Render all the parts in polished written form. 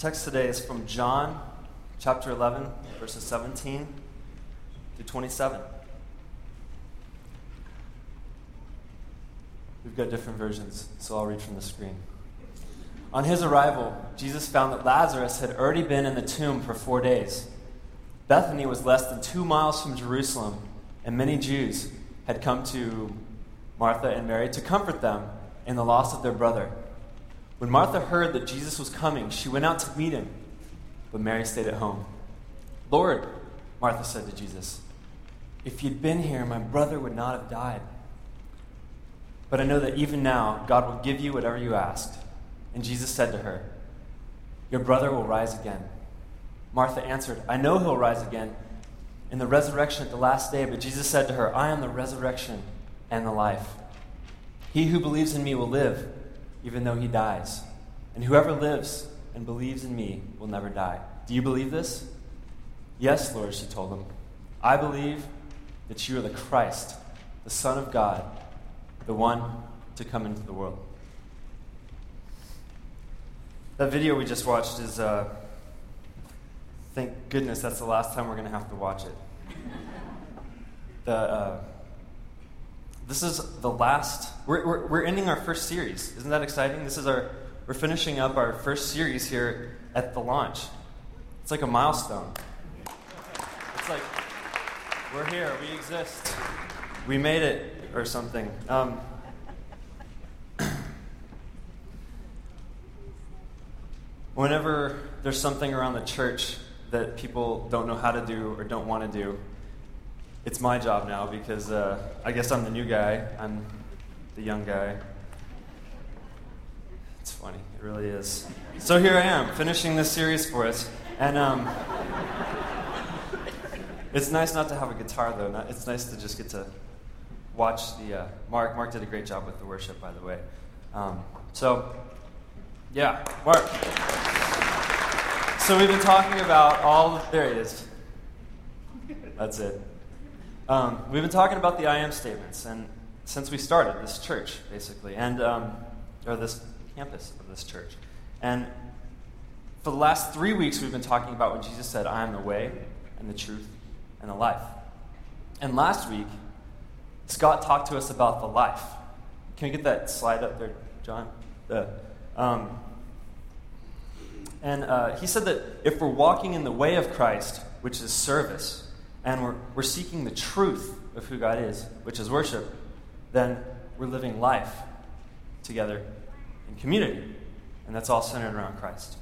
Text today is from John chapter 11, verses 17 to 27. We've got different versions, so I'll read from the screen. On his arrival, Jesus found that Lazarus had already been in the tomb for 4 days. Bethany was less than 2 miles from Jerusalem, and many Jews had come to Martha and Mary to comfort them in the loss of their brother. When Martha heard that Jesus was coming, she went out to meet him, but Mary stayed at home. "Lord," Martha said to Jesus, "if you'd been here, my brother would not have died. But I know that even now, God will give you whatever you ask." And Jesus said to her, "Your brother will rise again." Martha answered, "I know he'll rise again in the resurrection at the last day." But Jesus said to her, "I am the resurrection and the life. He who believes in me will live, even though he dies. And whoever lives and believes in me will never die." "Do you believe this?" "Yes, Lord," she told him. "I believe that you are the Christ, the Son of God, the one to come into the world." That video we just watched is, thank goodness that's the last time we're going to have to watch it. This is the last, we're ending our first series. Isn't that exciting? We're finishing up our first series here at the launch. It's like a milestone. It's like, we're here, we exist, we made it, or something. Whenever there's something around the church that people don't know how to do or don't want to do, it's my job now because I guess I'm the new guy. I'm the young guy. It's funny. It really is. So here I am, finishing this series for us. And it's nice not to have a guitar, though. It's nice to just get to watch the... Mark did a great job with the worship, by the way. Yeah, Mark. So we've been talking about there it is. That's it. We've been talking about the I am statements, and since we started this church, basically, and or this campus of this church. And for the last 3 weeks, we've been talking about when Jesus said, "I am the way and the truth and the life." And last week, Scott talked to us about the life. Can we get that slide up there, John? He said that if we're walking in the way of Christ, which is service, and we're seeking the truth of who God is, which is worship, then we're living life together in community. And that's all centered around Christ.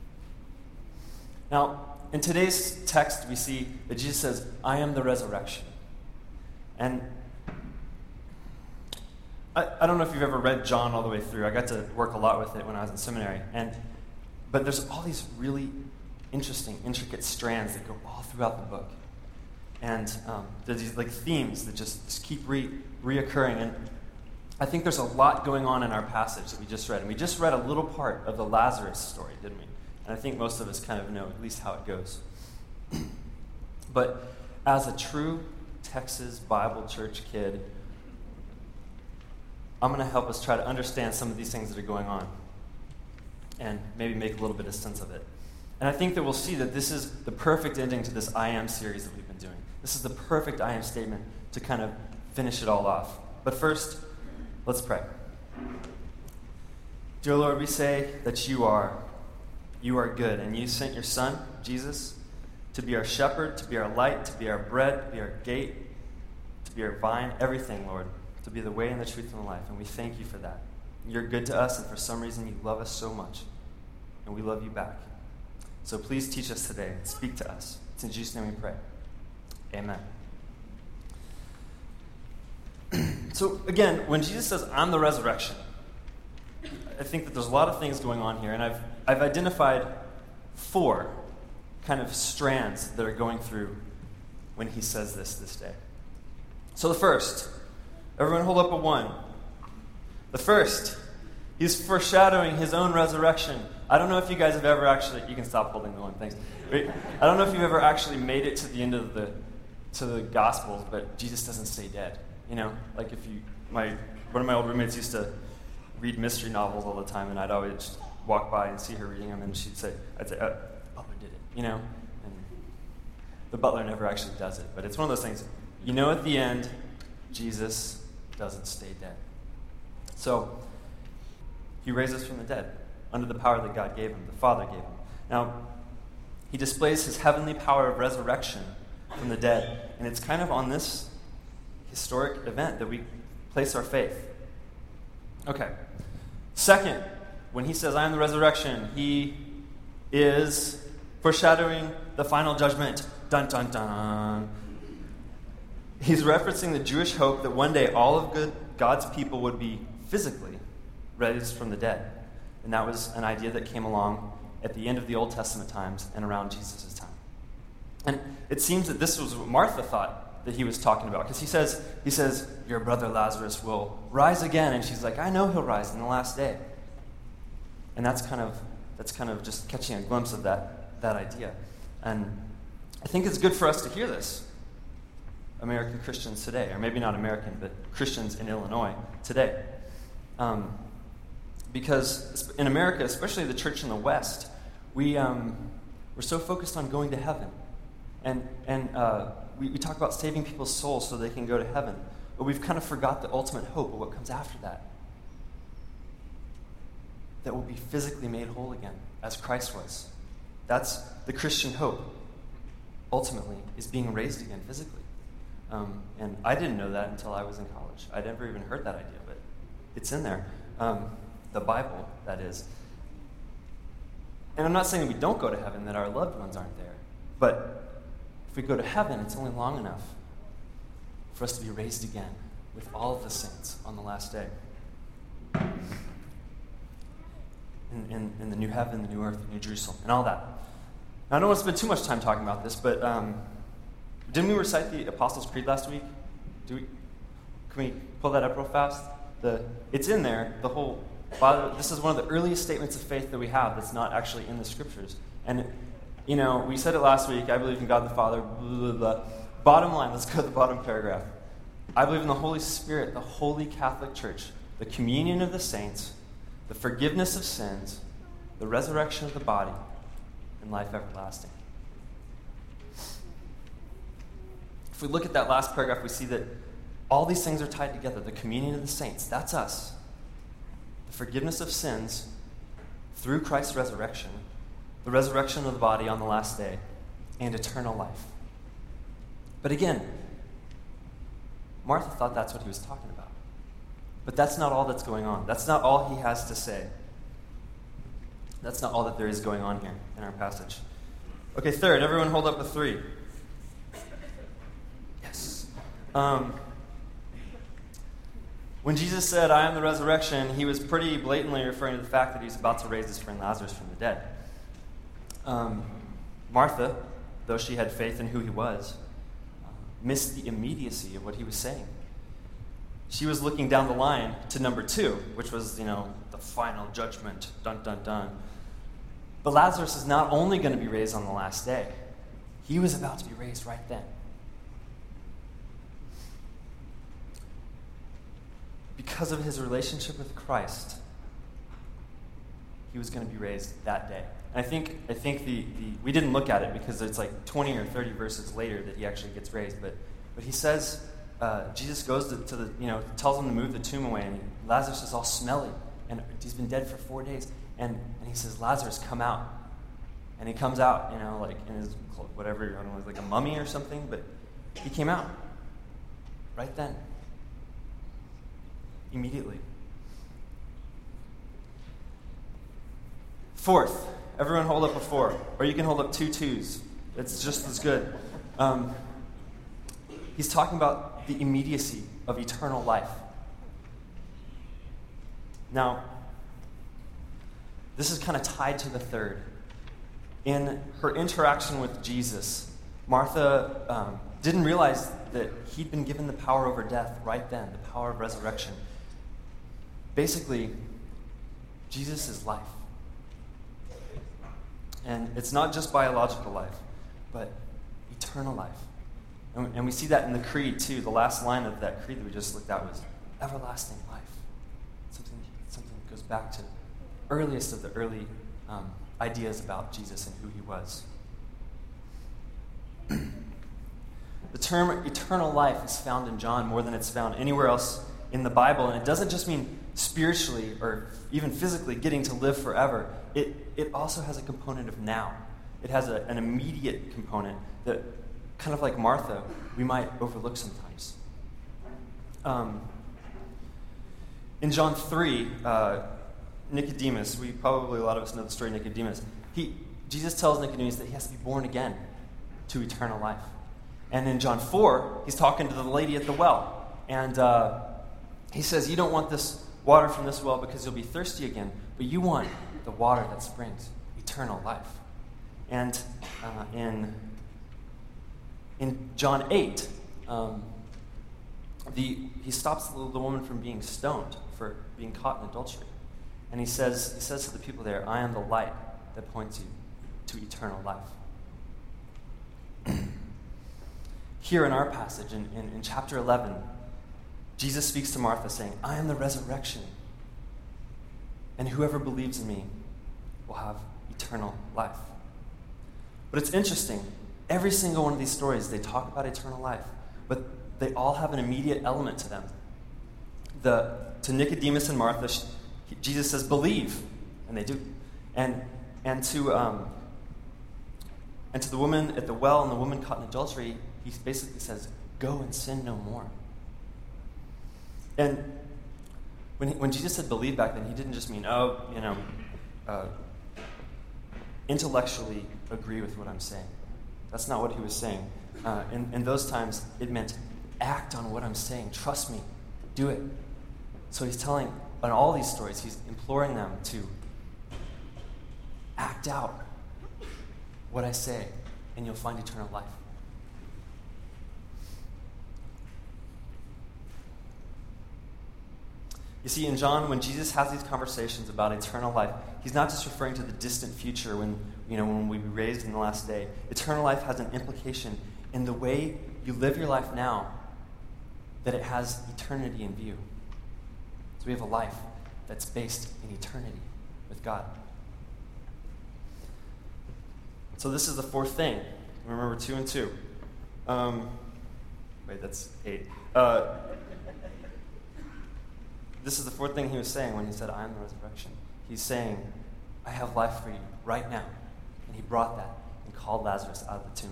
Now, in today's text, we see that Jesus says, "I am the resurrection." And I don't know if you've ever read John all the way through. I got to work a lot with it when I was in seminary. But there's all these really interesting, intricate strands that go all throughout the book. And there's these themes that just keep reoccurring. And I think there's a lot going on in our passage that we just read. And we just read a little part of the Lazarus story, didn't we? And I think most of us kind of know at least how it goes. But as a true Texas Bible Church kid, I'm going to help us try to understand some of these things that are going on and maybe make a little bit of sense of it. And I think that we'll see that this is the perfect ending to this I am series that we've been doing. This is the perfect I am statement to kind of finish it all off. But first, let's pray. Dear Lord, we say that you are good, and you sent your Son, Jesus, to be our shepherd, to be our light, to be our bread, to be our gate, to be our vine, everything, Lord, to be the way and the truth and the life. And we thank you for that. You're good to us, and for some reason you love us so much, and we love you back. So please teach us today. Speak to us. It's in Jesus' name we pray. Amen. So again, when Jesus says, "I'm the resurrection," I think that there's a lot of things going on here, and I've identified 4 kind of strands that are going through when he says this day. So the first, everyone hold up a 1. The first, he's foreshadowing his own resurrection. I don't know if you guys have ever actually, you can stop holding the 1, thanks. I don't know if you've ever actually made it to the end of the Gospels, but Jesus doesn't stay dead. You know, like one of my old roommates used to read mystery novels all the time, and I'd always walk by and see her reading them, and I'd say, butler did it, And the butler never actually does it. But it's one of those things, at the end, Jesus doesn't stay dead. So, he raises from the dead under the power that God gave him, the Father gave him. Now, he displays his heavenly power of resurrection from the dead, and it's kind of on this historic event that we place our faith. Okay. Second, when he says, I am the resurrection, he is foreshadowing the final judgment. Dun, dun, dun. He's referencing the Jewish hope that one day all of God's people would be physically raised from the dead. And that was an idea that came along at the end of the Old Testament times and around Jesus' time. And it seems that this was what Martha thought that he was talking about. Because he says, your brother Lazarus will rise again. And she's like, I know he'll rise in the last day. And that's kind of just catching a glimpse of that idea. And I think it's good for us to hear this, American Christians today. Or maybe not American, but Christians in Illinois today. Because in America, especially the church in the West, we're so focused on going to heaven. And we talk about saving people's souls so they can go to heaven. But we've kind of forgot the ultimate hope of what comes after that. That we'll be physically made whole again, as Christ was. That's the Christian hope, ultimately, is being raised again physically. And I didn't know that until I was in college. I'd never even heard that idea, but it's in there. The Bible, that is. And I'm not saying that we don't go to heaven, that our loved ones aren't there. But if we go to heaven, it's only long enough for us to be raised again with all of the saints on the last day. In the new heaven, the new earth, the new Jerusalem, and all that. Now, I don't want to spend too much time talking about this, but didn't we recite the Apostles' Creed last week? Can we pull that up real fast? It's in there, the whole... This is one of the earliest statements of faith that we have that's not actually in the Scriptures. And, we said it last week, I believe in God the Father, blah, blah, blah. Bottom line, let's go to the bottom paragraph. I believe in the Holy Spirit, the Holy Catholic Church, the communion of the saints, the forgiveness of sins, the resurrection of the body, and life everlasting. If we look at that last paragraph, we see that all these things are tied together. The communion of the saints, that's us. The forgiveness of sins through Christ's resurrection, the resurrection of the body on the last day, and eternal life. But again, Martha thought that's what he was talking about. But that's not all that's going on. That's not all he has to say. That's not all that there is going on here in our passage. Okay, third, everyone hold up a 3. Yes. When Jesus said, I am the resurrection, he was pretty blatantly referring to the fact that he's about to raise his friend Lazarus from the dead. Martha, though she had faith in who he was, missed the immediacy of what he was saying. She was looking down the line to number 2, which was, the final judgment. Dun, dun, dun. But Lazarus is not only going to be raised on the last day. He was about to be raised right then. Because of his relationship with Christ, he was going to be raised that day. And I think we didn't look at it because it's like 20 or 30 verses later that he actually gets raised. But he says, Jesus goes to the, tells him to move the tomb away, and Lazarus is all smelly, and he's been dead for 4 days. And he says, Lazarus, come out. And he comes out, like in his, whatever, I don't know, like a mummy or something, but he came out right then. Immediately. Fourth, everyone hold up a 4, or you can hold up 2 2s. It's just as good. He's talking about the immediacy of eternal life. Now, this is kind of tied to the third. In her interaction with Jesus, Martha didn't realize that he'd been given the power over death right then, the power of resurrection. Basically, Jesus is life. And it's not just biological life, but eternal life. And we see that in the creed, too. The last line of that creed that we just looked at was everlasting life. Something that goes back to earliest of the early ideas about Jesus and who he was. The term eternal life is found in John more than it's found anywhere else in the Bible, and it doesn't just mean spiritually or even physically getting to live forever. It also has a component of now. It has an immediate component that, kind of like Martha, we might overlook sometimes. In John 3, Nicodemus, a lot of us know the story of Nicodemus. Jesus tells Nicodemus that he has to be born again to eternal life. And in John 4, he's talking to the lady at the well. And he says, you don't want this water from this well because you'll be thirsty again, but you want the water that springs eternal life. And in John 8, he stops the woman from being stoned for being caught in adultery. And he says to the people there, I am the light that points you to eternal life. Here in our passage, in chapter 11, Jesus speaks to Martha saying, I am the resurrection, and whoever believes in me will have eternal life. But it's interesting, every single one of these stories, they talk about eternal life, but they all have an immediate element to them. To Nicodemus and Martha, Jesus says, believe, and they do. And to the woman at the well and the woman caught in adultery, he basically says, go and sin no more. And when Jesus said believe back then, he didn't just mean, intellectually agree with what I'm saying. That's not what he was saying. In those times, it meant act on what I'm saying. Trust me. Do it. So he's telling, on all these stories, he's imploring them to act out what I say, and you'll find eternal life. You see, in John, when Jesus has these conversations about eternal life, he's not just referring to the distant future when we'll be raised in the last day. Eternal life has an implication in the way you live your life now, that it has eternity in view. So we have a life that's based in eternity with God. So this is the fourth thing. Remember 2 and 2. Wait, that's 8. This is the fourth thing he was saying when he said, I am the resurrection. He's saying, I have life for you right now. And he brought that and called Lazarus out of the tomb.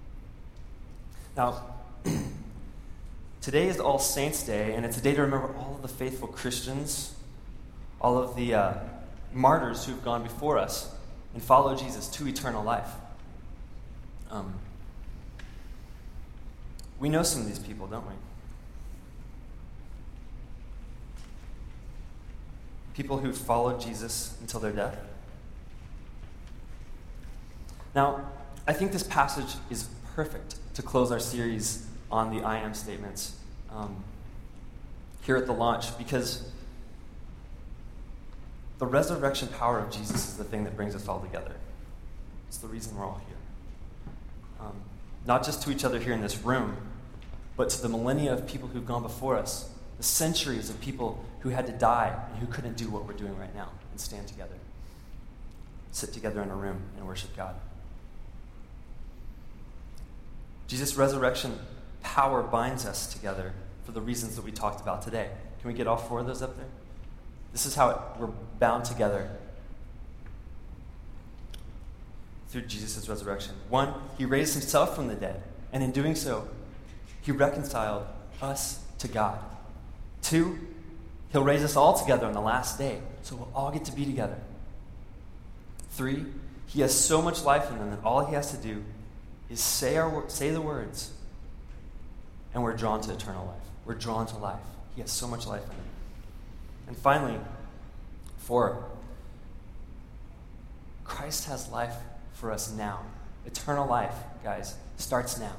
Now, today is All Saints' Day, and it's a day to remember all of the faithful Christians, all of the martyrs who've gone before us and followed Jesus to eternal life. We know some of these people, don't we? People who followed Jesus until their death. Now, I think this passage is perfect to close our series on the I am statements here at the launch, because the resurrection power of Jesus is the thing that brings us all together. It's the reason we're all here. Not just to each other here in this room, but to the millennia of people who've gone before us, the centuries of people who had to die and who couldn't do what we're doing right now and stand together, sit together in a room and worship God. Jesus' resurrection power binds us together for the reasons that we talked about today. Can we get all 4 of those up there? This is how we're bound together through Jesus' resurrection. 1, he raised himself from the dead, and in doing so, he reconciled us to God. 2, he'll raise us all together on the last day, so we'll all get to be together. 3, he has so much life in him that all he has to do is say the words, and we're drawn to eternal life. We're drawn to life. He has so much life in him. And finally, 4, Christ has life for us now. Eternal life, guys, starts now.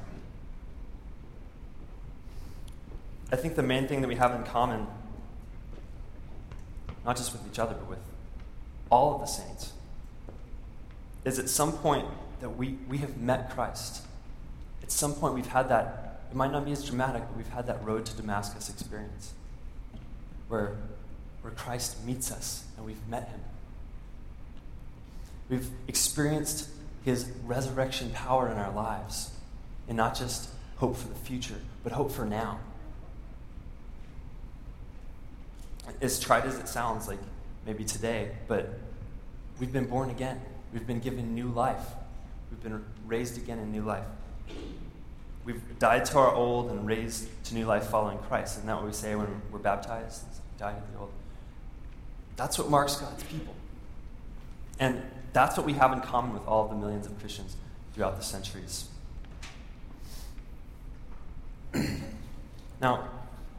I think the main thing that we have in common, not just with each other, but with all of the saints, is at some point that we have met Christ. At some point we've had that, it might not be as dramatic, but we've had that road to Damascus experience where Christ meets us and we've met him We've experienced his resurrection power in our lives. And not just hope for the future, but hope for now. As trite as it sounds, like maybe today, but we've been born again. We've been given new life. We've been raised again in new life. We've died to our old and raised to new life following Christ. Isn't that what we say when we're baptized? Died to the old. That's what marks God's people. And that's what we have in common with all of the millions of Christians throughout the centuries. Now,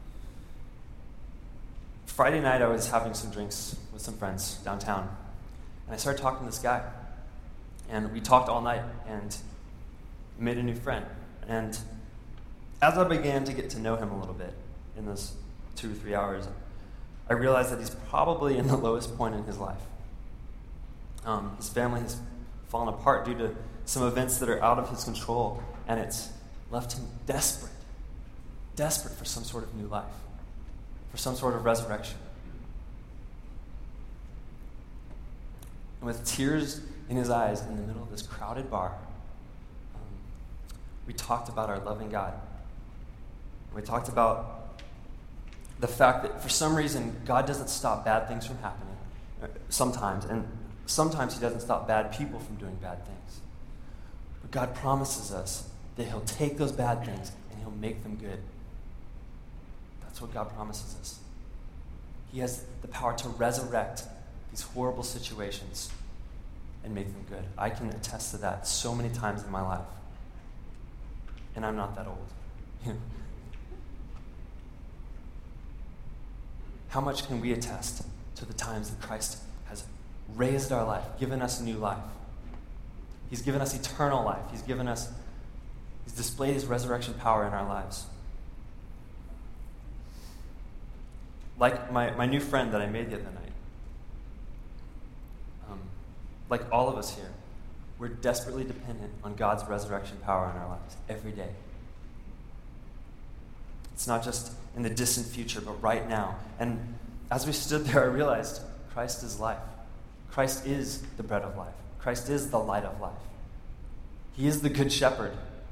Friday night I was having some drinks with some friends downtown. And I started talking to this guy. And we talked all night and made a new friend. And as I began to get to know him a little bit in those 2 or 3 hours, I realized that he's probably in the lowest point in his life. His family has fallen apart due to some events that are out of his control, and it's left him desperate for some sort of new life, for some sort of resurrection. And with tears in his eyes in the middle of this crowded bar, we talked about our loving God. We talked about the fact that for some reason, God doesn't stop bad things from happening. Sometimes. And sometimes he doesn't stop bad people from doing bad things. But God promises us that he'll take those bad things and he'll make them good. That's what God promises us. He has the power to resurrect these horrible situations and make them good. I can attest to that so many times in my life. And I'm not that old. How much can we attest to the times that Christ has raised our life, given us a new life? He's given us eternal life. He's displayed his resurrection power in our lives. Like my new friend that I made the other night, like all of us here, we're desperately dependent on God's resurrection power in our lives every day. It's not just in the distant future, but right now. And as we stood there, I realized Christ is life. Christ is the bread of life. Christ is the light of life. He is the good shepherd.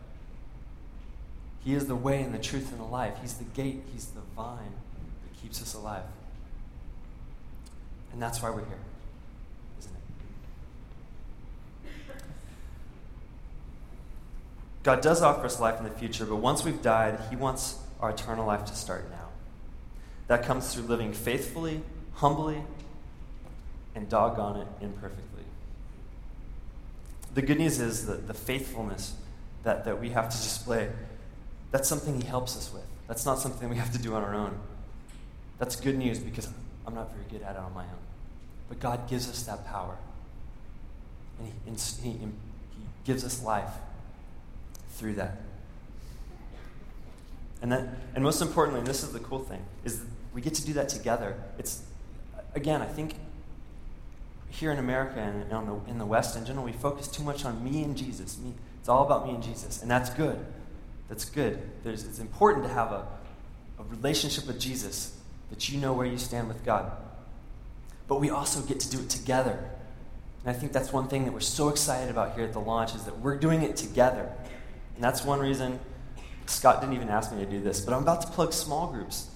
He is the way and the truth and the life. He's the gate. He's the vine that keeps us alive. And that's why we're here, isn't it? God does offer us life in the future, but once we've died, he wants our eternal life to start now. That comes through living faithfully, humbly, and doggone it, imperfectly. The good news is that the faithfulness that we have to display, that's something he helps us with. That's not something we have to do on our own. That's good news because I'm not very good at it on my own. But God gives us that power. And he gives us life through that. And most importantly, and this is the cool thing, is that we get to do that together. It's, again, I think here in America and in the West in general, we focus too much on me and Jesus. It's all about me and Jesus, and that's good. That's good. It's important to have a relationship with Jesus, that you know where you stand with God. But we also get to do it together. And I think that's one thing that we're so excited about here at the launch, is that we're doing it together. And that's one reason Scott didn't even ask me to do this, but I'm about to plug small groups.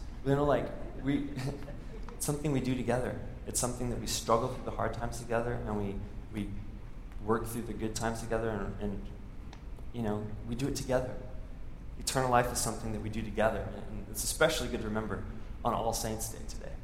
It's something we do together. It's something that we struggle through the hard times together, and we work through the good times together, and we do it together. Eternal life is something that we do together, and it's especially good to remember on All Saints Day today.